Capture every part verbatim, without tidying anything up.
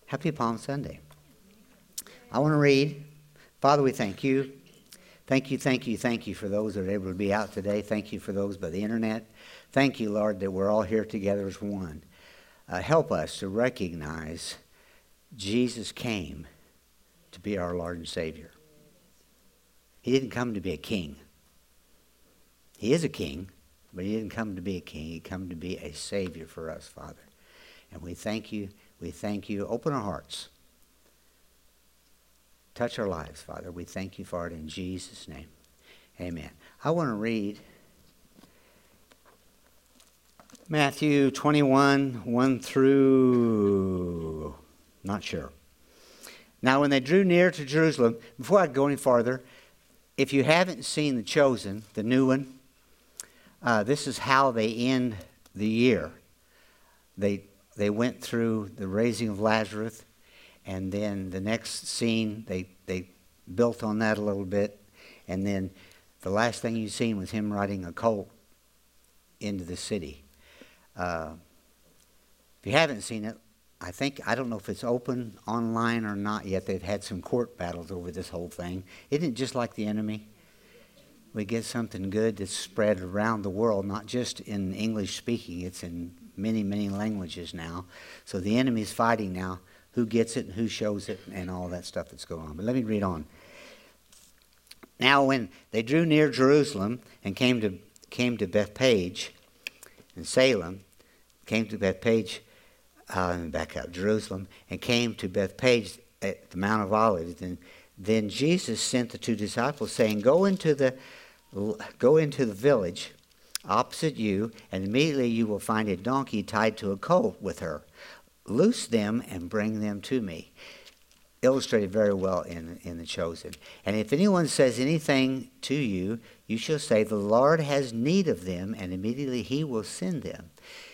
Happy Palm Sunday. I want to read. Father, we thank you. Thank you, thank you, thank you for those that are able to be out today. Thank you for those by the internet. Thank you, Lord, that we're all here together as one. Uh, help us to recognize Jesus came to be our Lord and Savior. He didn't come to be a king. He is a king, but he didn't come to be a king. He came to be a Savior for us, Father. And we thank you. We thank you. Open our hearts. Touch our lives, Father. We thank you for it in Jesus' name. Amen. I want to read Matthew twenty-one, one through, not sure. Now when they drew near to Jerusalem, before I go any farther, if you haven't seen The Chosen, the new one, uh, this is how they end the year. They they went through the raising of Lazarus, and then the next scene, they, they built on that a little bit, and then the last thing you've seen was him riding a colt into the city. Uh, if you haven't seen it, I think, I don't know if it's open online or not yet. They've had some court battles over this whole thing. Isn't it just like The Enemy? We get something good that's spread around the world, not just in English speaking. It's in many, many languages now. So The Enemy's fighting now. Who gets it and who shows it and all that stuff that's going on. But let me read on. Now when they drew near Jerusalem and came to came to Bethpage in Salem, came to Bethpage, uh, back up, Jerusalem, and came to Bethpage at the Mount of Olives, and then Jesus sent the two disciples, saying, Go into the go into the village opposite you, and immediately you will find a donkey tied to a colt with her. Loose them and bring them to me. Illustrated very well in, in The Chosen. And if anyone says anything to you, you shall say, The Lord has need of them, and immediately he will send them.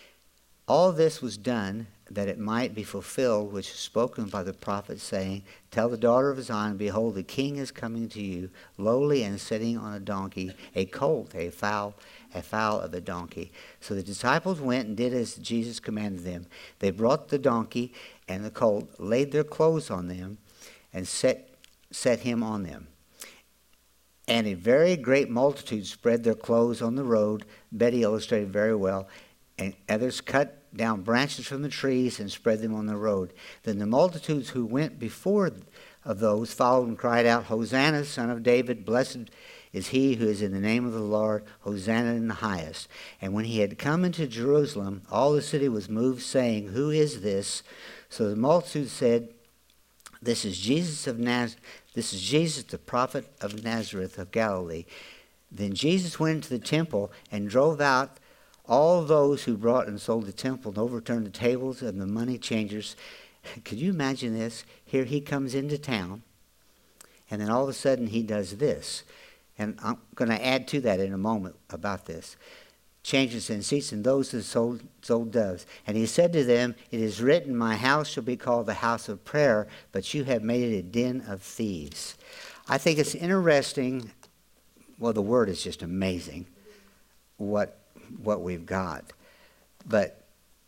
All this was done that it might be fulfilled, which is spoken by the prophet, saying, Tell the daughter of Zion, Behold, the king is coming to you, lowly and sitting on a donkey, a colt, a foal, a foal of a donkey. So the disciples went and did as Jesus commanded them. They brought the donkey and the colt, laid their clothes on them, and set set him on them. And a very great multitude spread their clothes on the road. Betty illustrated very well. And others cut down branches from the trees and spread them on the road. Then the multitudes who went before of those followed and cried out, Hosanna, son of David, blessed is he who is in the name of the Lord, Hosanna in the highest. And when he had come into Jerusalem, all the city was moved, saying, Who is this? So the multitude said, This is Jesus of Naz- This is Jesus, the prophet of Nazareth of Galilee. Then Jesus went into the temple and drove out all those who brought and sold the temple and overturned the tables and the money changers. Could you imagine this? Here he comes into town, and then all of a sudden he does this. And I'm going to add to that in a moment about this. Changes and seats and those who sold, sold doves. And he said to them, It is written, My house shall be called the house of prayer, but you have made it a den of thieves. I think it's interesting. Well, the word is just amazing, what what we've got. But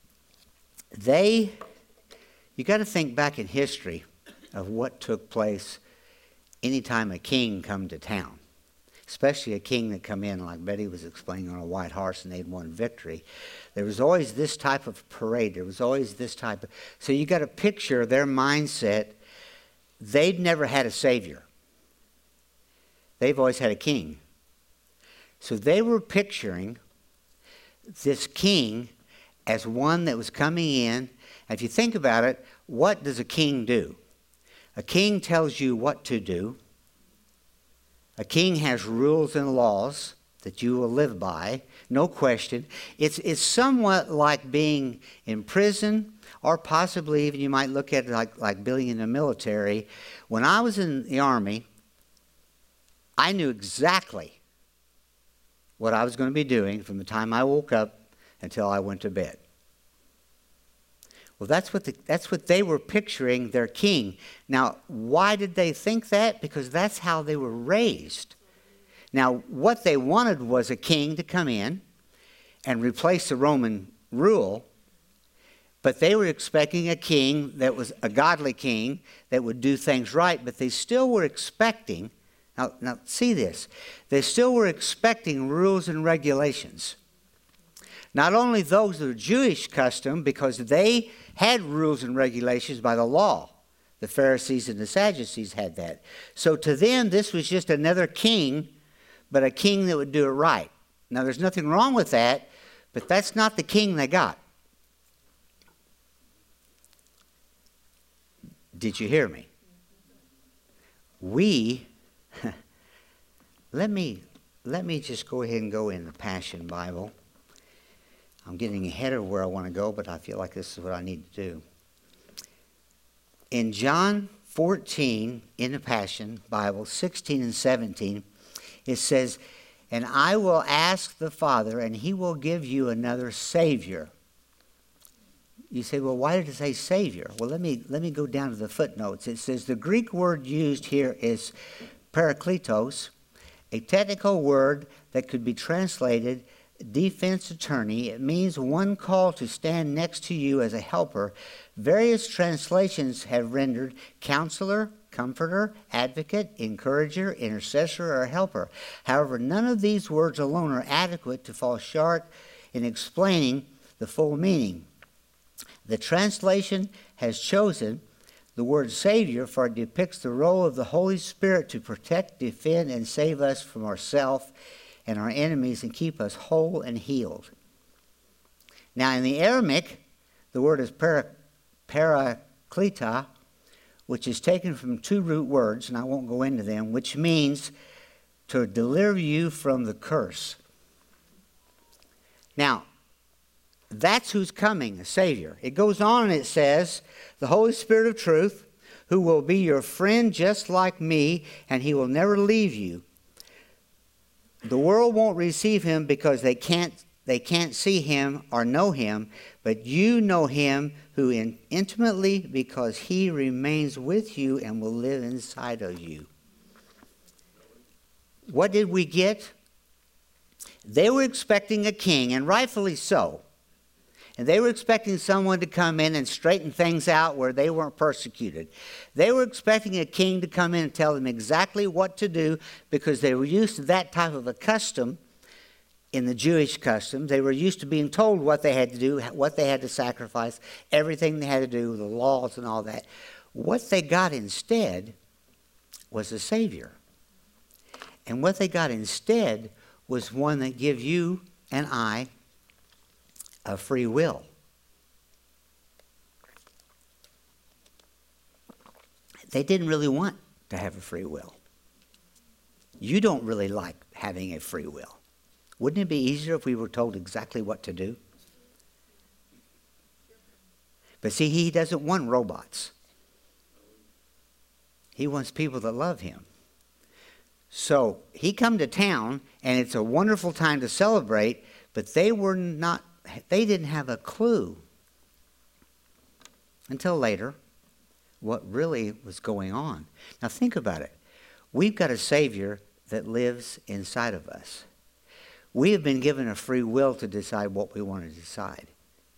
they, you got to think back in history of what took place anytime a king come to town, especially a king that come in, like Betty was explaining, on a white horse and they'd won victory. There was always this type of parade. There was always this type of, so you got to picture their mindset. They'd never had a savior. They've always had a king. So they were picturing this king as one that was coming in. If you think about it, what does a king do? A king tells you what to do. A king has rules and laws that you will live by, no question. It's, it's somewhat like being in prison, or possibly even you might look at it like, like being in the military. When I was in the Army, I knew exactly what I was going to be doing from the time I woke up until I went to bed. Well, that's what the, that's what they were picturing their king. Now, why did they think that? Because that's how they were raised. Now, what they wanted was a king to come in and replace the Roman rule, But they were expecting a king that was a godly king that would do things right, but they still were expecting, now, now see this, they still were expecting rules and regulations. Not only those of the Jewish custom, because they had rules and regulations by the law. The Pharisees and the Sadducees had that. So to them, this was just another king, but a king that would do it right. Now, there's nothing wrong with that, but that's not the king they got. Did you hear me? We, let me, let me just go ahead and go in the Passion Bible. I'm getting ahead of where I want to go, but I feel like this is what I need to do. In John fourteen, in the Passion Bible, sixteen and seventeen, it says, "And I will ask the Father, and he will give you another Savior." You say, well, why did it say Savior? Well, let me, let me go down to the footnotes. It says the Greek word used here is parakletos, a technical word that could be translated defense attorney. It means one called to stand next to you as a helper. Various translations have rendered counselor, comforter, advocate, encourager, intercessor, or helper. However, none of these words alone are adequate to fall short in explaining the full meaning. The translation has chosen the word Savior, for it depicts the role of the Holy Spirit to protect, defend, and save us from ourselves and our enemies and keep us whole and healed. Now, in the Aramaic, the word is para, parakleta, which is taken from two root words, and I won't go into them, which means to deliver you from the curse. Now, that's who's coming, a Savior. It goes on and it says, the Holy Spirit of truth, who will be your friend just like me, and he will never leave you. The world won't receive him because they can't they can't see him or know him, but you know him who in, intimately, because he remains with you and will live inside of you. What did we get? They were expecting a king, and rightfully so. And they were expecting someone to come in and straighten things out where they weren't persecuted. They were expecting a king to come in and tell them exactly what to do, because they were used to that type of a custom in the Jewish custom. They were used to being told what they had to do, what they had to sacrifice, everything they had to do, the laws and all that. What they got instead was a Savior. And what they got instead was one that give you and I a free will. They didn't really want to have a free will. You don't really like having a free will. Wouldn't it be easier if we were told exactly what to do? But see, he doesn't want robots. He wants people that love him. So he come to town, and it's a wonderful time to celebrate, but they were not They didn't have a clue until later what really was going on. Now think about it. We've got a Savior that lives inside of us. We have been given a free will to decide what we want to decide.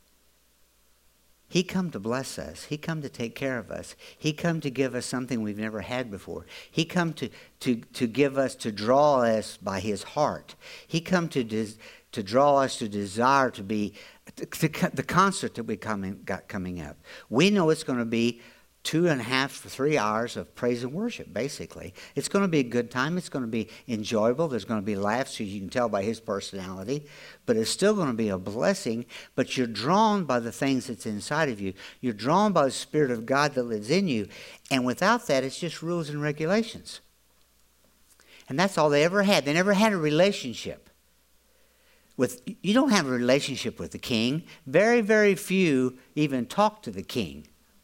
He come to bless us. He come to take care of us. He come to give us something we've never had before. He come to, to, to give us, to draw us by his heart. He come to des, to draw us to desire to be, to, to, the concert that we coming, got coming up. We know it's going to be two and a half, three hours of praise and worship, basically. It's going to be a good time. It's going to be enjoyable. There's going to be laughs, so you can tell by his personality. But it's still going to be a blessing. But you're drawn by the things that's inside of you. You're drawn by the Spirit of God that lives in you. And without that, it's just rules and regulations. And that's all they ever had. They never had a relationship. With, you don't have a relationship with the king. Very, very few even talk to the king.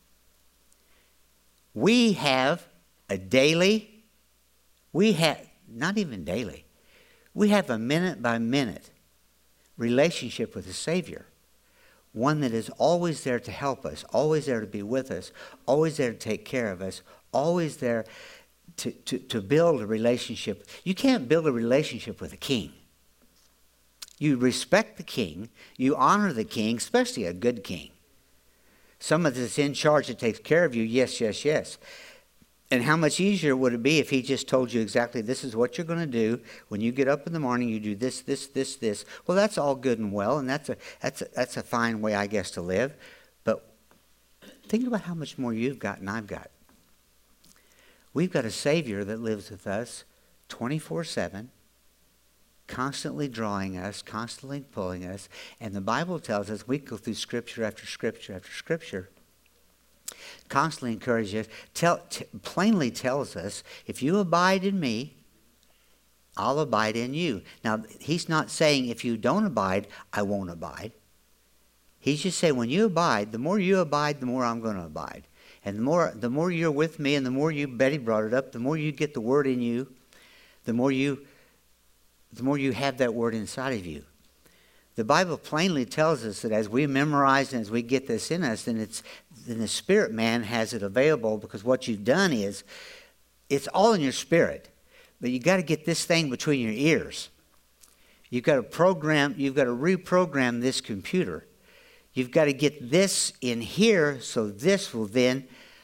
We have a daily, we have, not even daily, we have a minute by minute relationship with the Savior. One that is always there to help us, always there to be with us, always there to take care of us, always there to, to, to build a relationship. You can't build a relationship with a king. You respect the king, you honor the king, especially a good king. Someone that's in charge that takes care of you. Yes, yes, yes. And how much easier would it be if he just told you exactly, this is what you're going to do. When you get up in the morning, you do this, this, this, this. Well, that's all good and well, and that's a, that's a, that's a fine way, I guess, to live. But think about how much more you've got and I've got. We've got a Savior that lives with us twenty-four seven, constantly drawing us, constantly pulling us. And the Bible tells us, we go through Scripture after Scripture after Scripture, constantly encourages us, tell, t- plainly tells us, if you abide in me, I'll abide in you. Now, he's not saying if you don't abide, I won't abide. He's just saying when you abide, the more you abide, the more I'm going to abide. And the more, the more you're with me and the more you, Betty brought it up, the more you get the word in you, the more you, the more you have that word inside of you. The Bible plainly tells us that as we memorize and as we get this in us, then it's then the spirit man has it available, because what you've done is it's all in your spirit. But you got to get this thing between your ears. You've got to program, you've got to reprogram this computer. You've got to get this in here so this will then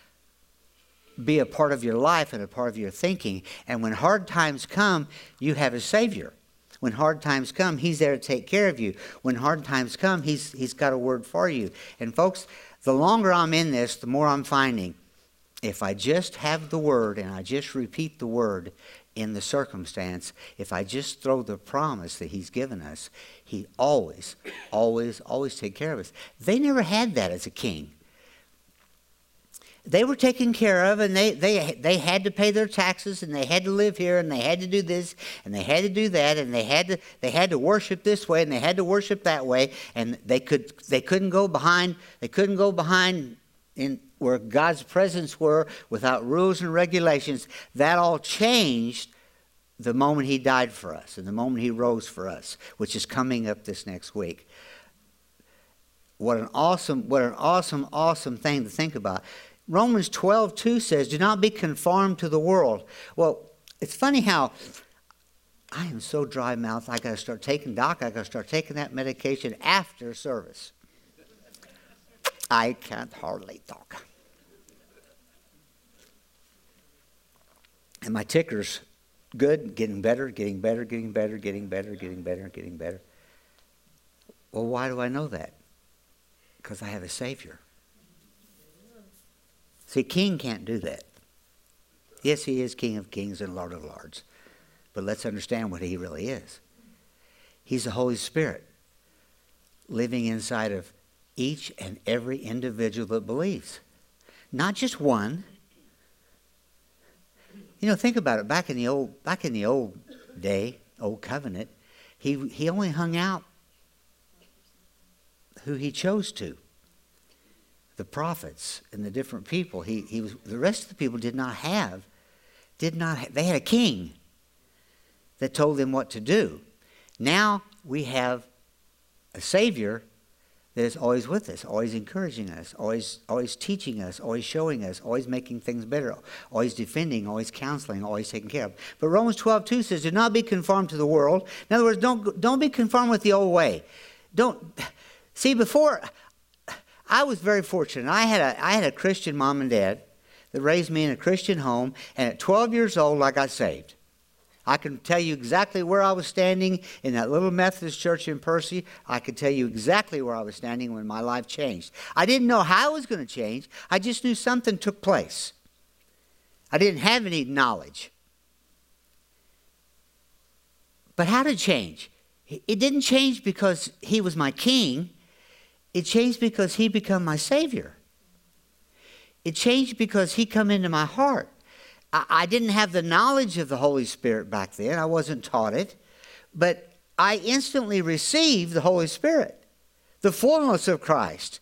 be a part of your life and a part of your thinking. And when hard times come, you have a Savior. When hard times come, he's there to take care of you. When hard times come, he's he's got a word for you. And folks, the longer I'm in this, the more I'm finding, if I just have the word and I just repeat the word in the circumstance, if I just throw the promise that he's given us, he always, always, always take care of us. They never had that as a king. They were taken care of, and they, they they had to pay their taxes, and they had to live here, and they had to do this, and they had to do that, and they had to they had to worship this way, and they had to worship that way, and they could they couldn't go behind they couldn't go behind in where God's presence were without rules and regulations. That all changed the moment he died for us, and the moment he rose for us, which is coming up this next week. What an awesome, what an awesome, awesome thing to think about. Romans twelve two says, do not be conformed to the world. Well, it's funny how I am so dry mouthed, I got to start taking, Doc, I got to start taking that medication after service. I can't hardly talk. And my ticker's good, getting better, getting better, getting better, getting better, getting better, getting better. Well, why do I know that? Because I have a Savior. See, king can't do that. Yes, he is King of kings and Lord of lords. But let's understand what he really is. He's the Holy Spirit living inside of each and every individual that believes. Not just one. You know, think about it. Back in the old, back in the old day, old covenant, he he only hung out who he chose to. The prophets and the different people. He he was the rest of the people did not have, did not have, they had a king that told them what to do. Now we have a Savior that is always with us, always encouraging us, always always teaching us, always showing us, always making things better, always defending, always counseling, always taking care of. But Romans twelve two says, do not be conformed to the world. In other words, don't don't be conformed with the old way. Don't see before. I was very fortunate. I had a I had a Christian mom and dad that raised me in a Christian home, and at twelve years old, I got saved. I can tell you exactly where I was standing in that little Methodist church in Percy. I could tell you exactly where I was standing when my life changed. I didn't know how it was going to change. I just knew something took place. I didn't have any knowledge. But how did it change? It didn't change because he was my king. It changed because he became my Savior. It changed because he come into my heart. I, I didn't have the knowledge of the Holy Spirit back then. I wasn't taught it. But I instantly received the Holy Spirit, the fullness of Christ.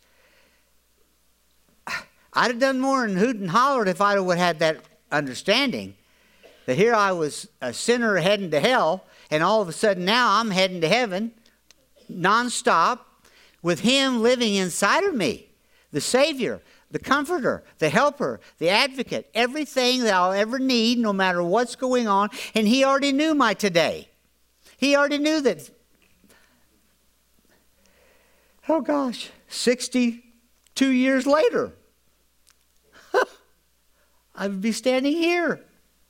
I'd have done more than hoot and hollered if I would have had that understanding that here I was a sinner heading to hell, and all of a sudden now I'm heading to heaven nonstop, with him living inside of me, the Savior, the Comforter, the Helper, the Advocate, everything that I'll ever need, no matter what's going on. And he already knew my today. He already knew that, oh gosh, sixty-two two years later, I would be standing here.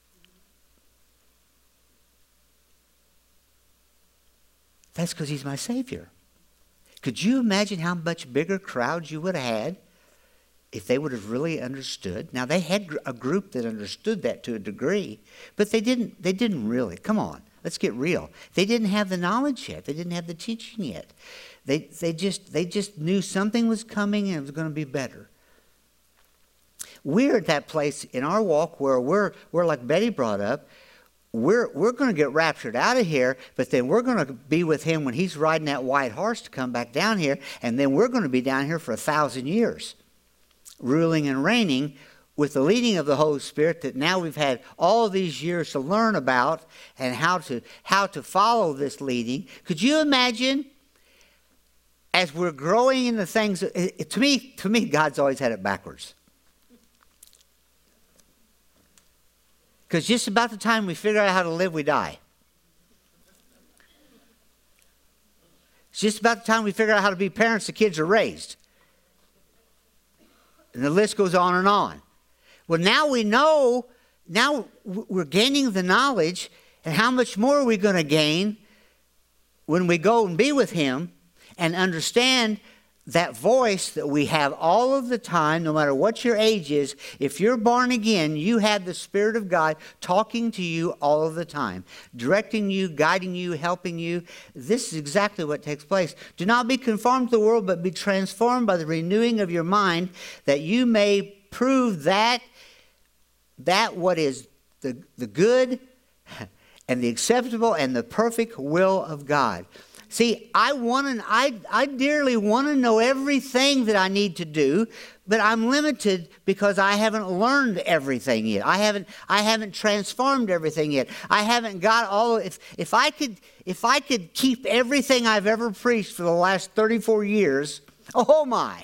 That's because he's my Savior. Could you imagine how much bigger crowds you would have had if they would have really understood? Now, they had a group that understood that to a degree, but they didn't, they didn't really. Come on, let's get real. They didn't have the knowledge yet. They didn't have the teaching yet. They, they, just, they just knew something was coming and it was going to be better. We're at that place in our walk where we're, we're like Betty brought up, We're we're going to get raptured out of here, but then we're going to be with him when he's riding that white horse to come back down here, and then we're going to be down here for a thousand years, ruling and reigning with the leading of the Holy Spirit that now we've had all of these years to learn about and how to how to follow this leading. Could you imagine as we're growing in the things? To me, to me, God's always had it backwards. Because just about the time we figure out how to live, we die. It's just about the time we figure out how to be parents, the kids are raised. And the list goes on and on. Well, now we know, now we're gaining the knowledge, and how much more are we going to gain when we go and be with him and understand that voice that we have all of the time, no matter what your age is. If you're born again, you have the Spirit of God talking to you all of the time, directing you, guiding you, helping you. This is exactly what takes place. Do not be conformed to the world, but be transformed by the renewing of your mind, that you may prove that, that what is the, the good and the acceptable and the perfect will of God. See, I want to, I, I dearly want to know everything that I need to do, but I'm limited because I haven't learned everything yet. I haven't, I haven't transformed everything yet. I haven't got all. If if I could, if I could keep everything I've ever preached for the last thirty-four years, oh my!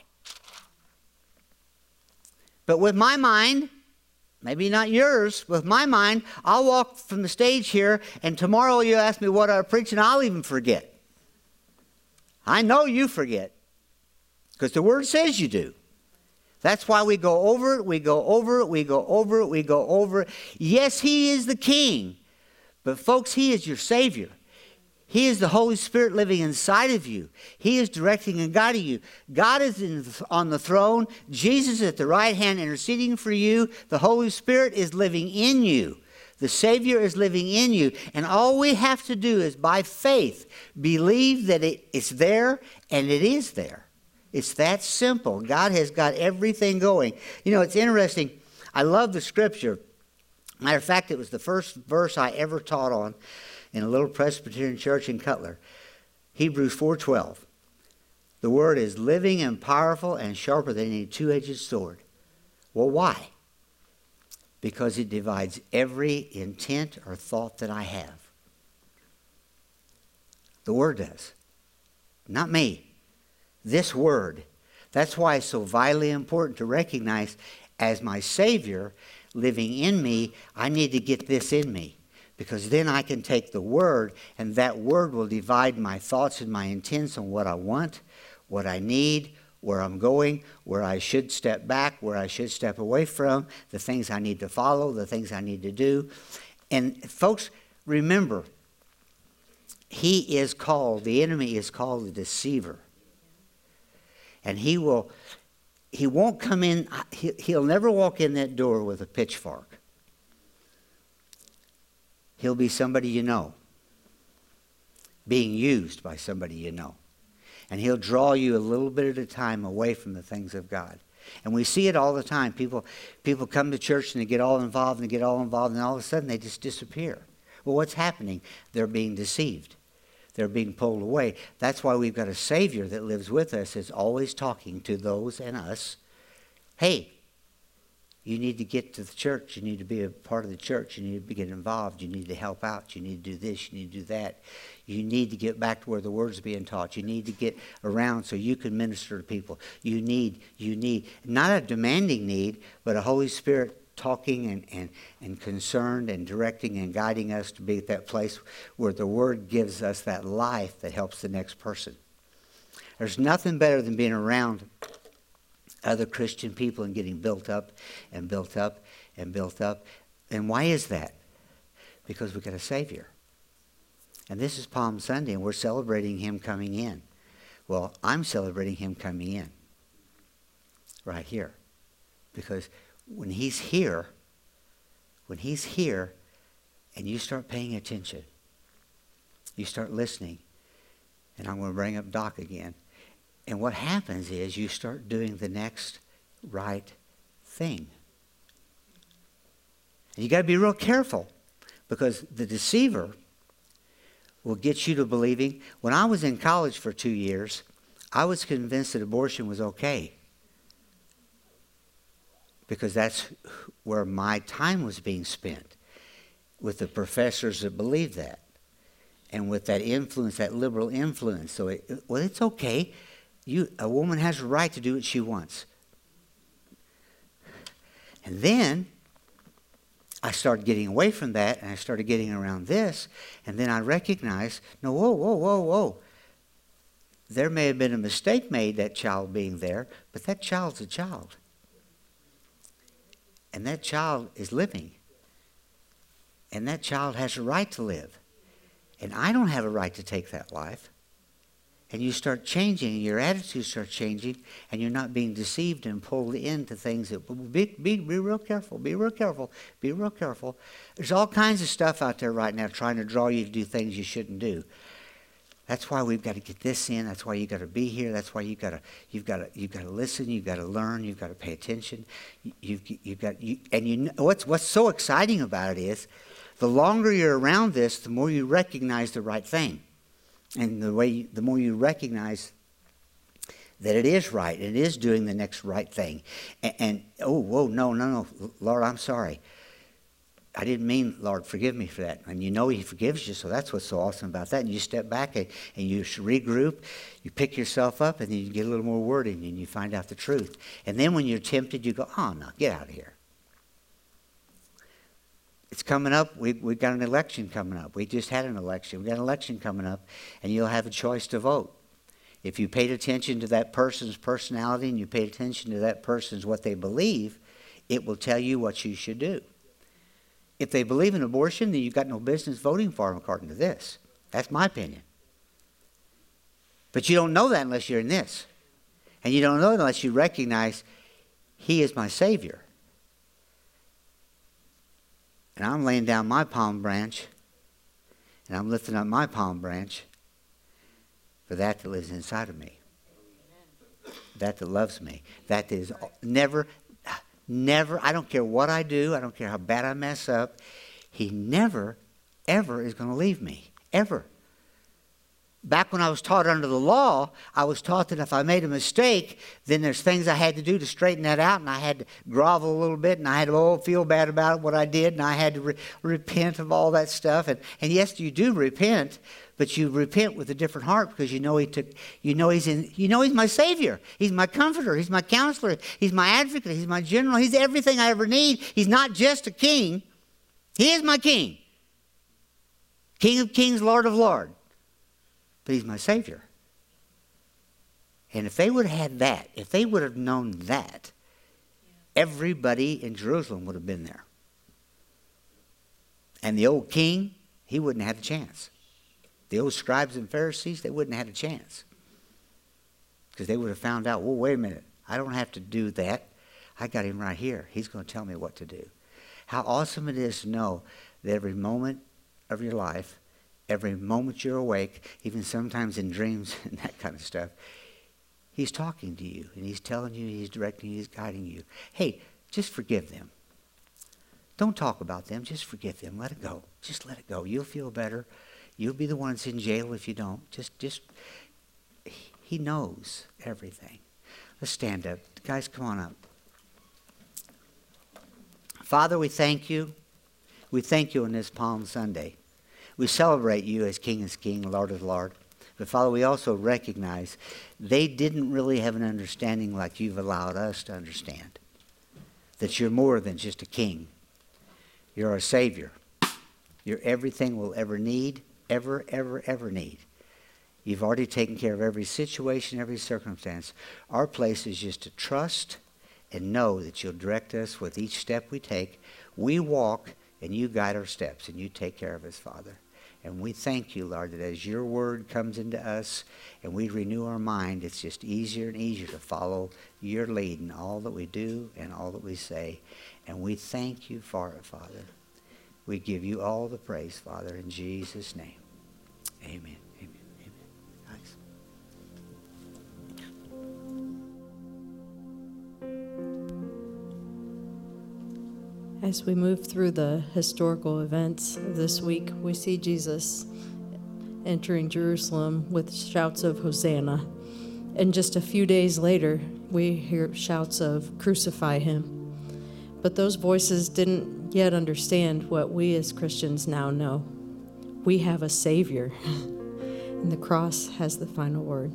But with my mind, maybe not yours, with my mind, I'll walk from the stage here, and tomorrow you ask me what I preach, and I'll even forget. I know you forget, because the Word says you do. That's why we go over it, we go over it, we go over it, we go over it. Yes, he is the King, but folks, he is your Savior. He is the Holy Spirit living inside of you. He is directing and guiding you. God is in, on the throne. Jesus is at the right hand interceding for you. The Holy Spirit is living in you. The Savior is living in you. And all we have to do is by faith believe that it, it's there, and it is there. It's that simple. God has got everything going. You know, it's interesting. I love the scripture. Matter of fact, it was the first verse I ever taught on in a little Presbyterian church in Cutler. Hebrews four twelve. The word is living and powerful and sharper than any two-edged sword. Well, why? Because it divides every intent or thought that I have. The Word does. Not me. This Word. That's why it's so vitally important to recognize as my Savior living in me, I need to get this in me. Because then I can take the Word, and that Word will divide my thoughts and my intents on what I want, what I need, where I'm going, where I should step back, where I should step away from, the things I need to follow, the things I need to do. And folks, remember, he is called, the enemy is called the deceiver. And he will, he won't come in, he, he'll never walk in that door with a pitchfork. He'll be somebody you know, being used by somebody you know. And he'll draw you a little bit at a time away from the things of God. And we see it all the time. People people come to church and they get all involved and they get all involved, and all of a sudden they just disappear. Well, what's happening? They're being deceived. They're being pulled away. That's why we've got a Savior that lives with us, is always talking to those and us. Hey, you need to get to the church. You need to be a part of the church. You need to get involved. You need to help out. You need to do this. You need to do that. You need to get back to where the word's being taught. You need to get around so you can minister to people. You need, you need, not a demanding need, but a Holy Spirit talking and, and, and concerned and directing and guiding us to be at that place where the Word gives us that life that helps the next person. There's nothing better than being around other Christian people and getting built up and built up and built up. And why is that? Because we've got a Savior. And this is Palm Sunday, and we're celebrating him coming in. Well, I'm celebrating him coming in right here. Because when he's here, when he's here, and you start paying attention, you start listening, and I'm going to bring up Doc again. And what happens is you start doing the next right thing. And you got to be real careful, because the deceiver will get you to believing. When I was in college for two years, I was convinced that abortion was okay, because that's where my time was being spent, with the professors that believed that, and with that influence, that liberal influence. So, it, well, it's okay. You, a woman has a right to do what she wants. And then I started getting away from that, and I started getting around this, and then I recognized, no, whoa, whoa, whoa, whoa. There may have been a mistake made, that child being there, but that child's a child. And that child is living. And that child has a right to live. And I don't have a right to take that life. And you start changing, and your attitude starts changing, and you're not being deceived and pulled into things that, be, be, be real careful, be real careful, be real careful. There's all kinds of stuff out there right now trying to draw you to do things you shouldn't do. That's why we've got to get this in. That's why you've got to be here. That's why you've got to, you've got to, you've got to listen. You've got to learn. You've got to pay attention. You've, you've got, you, and you know, what's, what's so exciting about it is, the longer you're around this, the more you recognize the right thing. And the way, you, the more you recognize that it is right, it is doing the next right thing. And, and oh, whoa, no, no, no, Lord, I'm sorry. I didn't mean, Lord, forgive me for that. And you know he forgives you, so that's what's so awesome about that. And you step back and, and you regroup, you pick yourself up, and then you get a little more word in you, and you find out the truth. And then when you're tempted, you go, oh, no, get out of here. It's coming up. We, we've got an election coming up. We just had an election. We've got an election coming up, and you'll have a choice to vote. If you paid attention to that person's personality and you paid attention to that person's what they believe, it will tell you what you should do. If they believe in abortion, then you've got no business voting for them according to this. That's my opinion. But you don't know that unless you're in this. And you don't know it unless you recognize he is my Savior. And I'm laying down my palm branch, and I'm lifting up my palm branch for that that lives inside of me. That that loves me. That is never, never, I don't care what I do, I don't care how bad I mess up, he never, ever is going to leave me. Ever. Back when I was taught under the law, I was taught that if I made a mistake, then there's things I had to do to straighten that out, and I had to grovel a little bit, and I had to oh, feel bad about what I did, and I had to re- repent of all that stuff. And, and yes, you do repent, but you repent with a different heart because you know he took, you know he's in, you know he's my Savior, he's my comforter, he's my counselor, he's my advocate, he's my general, he's everything I ever need. He's not just a king, he is my king, King of kings, Lord of lords. But he's my Savior. And if they would have had that, if they would have known that, everybody in Jerusalem would have been there. And the old king, he wouldn't have had a chance. The old scribes and Pharisees, they wouldn't have had a chance. Because they would have found out, well, wait a minute, I don't have to do that. I got him right here. He's going to tell me what to do. How awesome it is to know that every moment of your life, every moment you're awake, even sometimes in dreams and that kind of stuff, he's talking to you, and he's telling you, he's directing you, he's guiding you. Hey, just forgive them. Don't talk about them. Just forgive them. Let it go. Just let it go. You'll feel better. You'll be the one that's in jail if you don't. Just, just, he knows everything. Let's stand up. Guys, come on up. Father, we thank you. We thank you on this Palm Sunday. We celebrate you as King is King, Lord is Lord. But Father, we also recognize they didn't really have an understanding like you've allowed us to understand. That you're more than just a king. You're our Savior. You're everything we'll ever need, ever, ever, ever need. You've already taken care of every situation, every circumstance. Our place is just to trust and know that you'll direct us with each step we take. We walk and you guide our steps and you take care of us, Father. And we thank you, Lord, that as your word comes into us and we renew our mind, it's just easier and easier to follow your lead in all that we do and all that we say. And we thank you for it, Father. We give you all the praise, Father, in Jesus' name. Amen. Amen. Amen. Nice. As we move through the historical events of this week, we see Jesus entering Jerusalem with shouts of Hosanna. And just a few days later, we hear shouts of crucify him. But those voices didn't yet understand what we as Christians now know. We have a Savior, and the cross has the final word.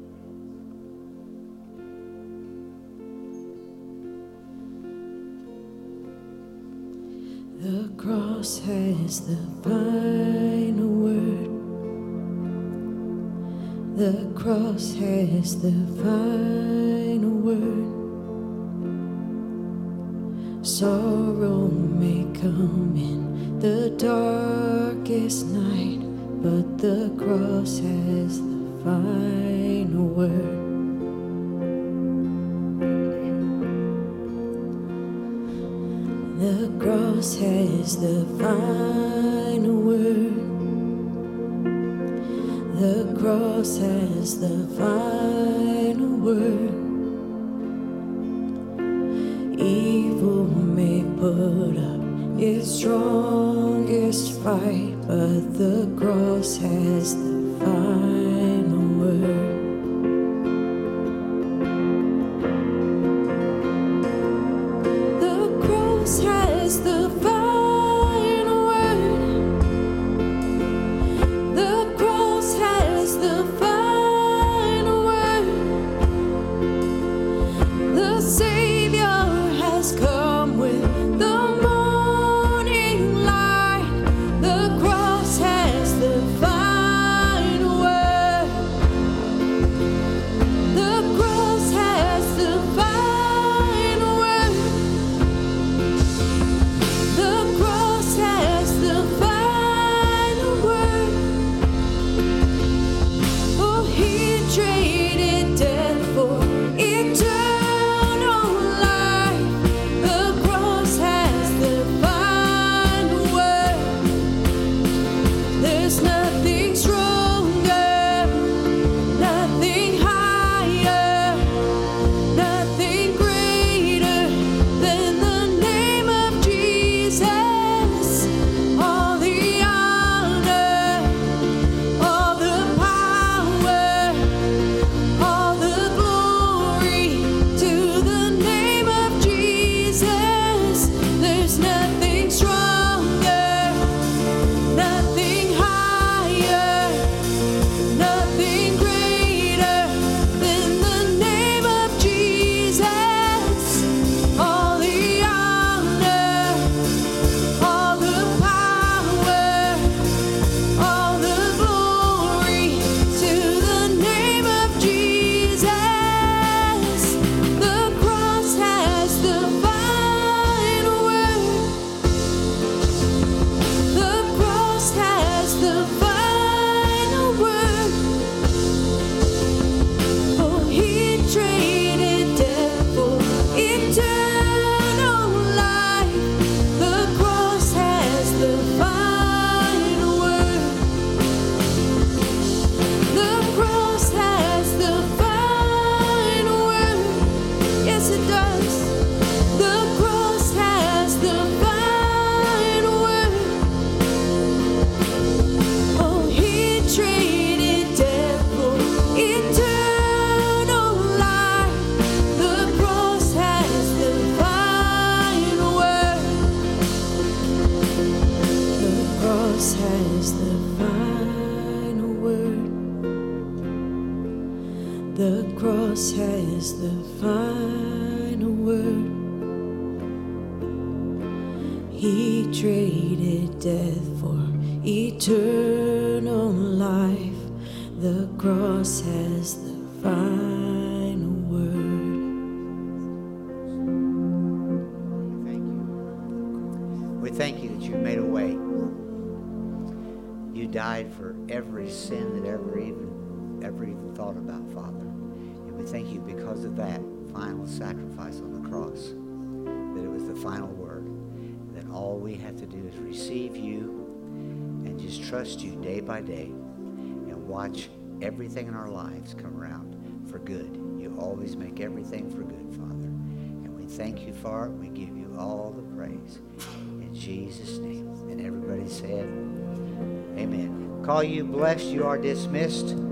The cross has the final word. The cross has the final word. Sorrow may come in the darkest night, but the cross has the final word. The cross has the final word. The cross has the final word. Evil may put up its strongest fight, but the cross has the final word. Has the final word. The cross has the final word. The Savior has come with the morning light. The cross has the final word. The cross has the final word. The cross has the final word. Oh, he traded death for eternal life. The cross has the final word. There's nothing stronger, nothing higher, nothing greater than the name of Jesus. All the honor, all the power, all the glory to the name of Jesus. There's nothing stronger, nothing higher, nothing greater than the name of Jesus. All the honor, all the power, all the glory to the name of Jesus. The cross has the final word. The cross has the final word. Oh, he traded death for eternal life. The cross has the final word. The cross has the final word. Yes, it does. The cross has the final word. Oh, he traded death for eternal life. The cross has the final word. The cross has the final word. The cross has the final word. He traded death for eternal life. The cross has the final word. Thank you. We thank you that you made a way. You died for every sin that ever even, ever even thought about, Father. And we thank you because of that final sacrifice on the cross, that it was the final word. And then all we have to do is receive you and just trust you day by day and watch everything in our lives come around for good. You always make everything for good, Father. And we thank you for it. We give you all the praise. In Jesus' name. And everybody said, amen. Call you blessed. You are dismissed.